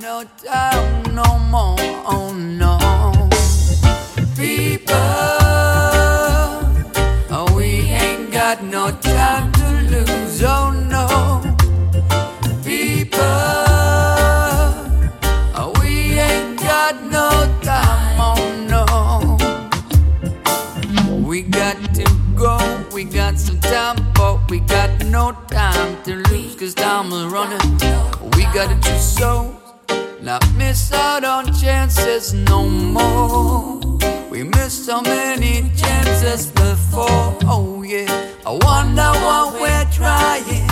no time no more, oh no. People, oh, we ain't got no time to lose, oh no. People, oh, we ain't got no time, oh no. We got to go, we got some time, but we got no time to lose, 'cause time is running. We gotta choose souls, not miss out on chances no more. We missed so many chances before, oh yeah. I wonder what we're trying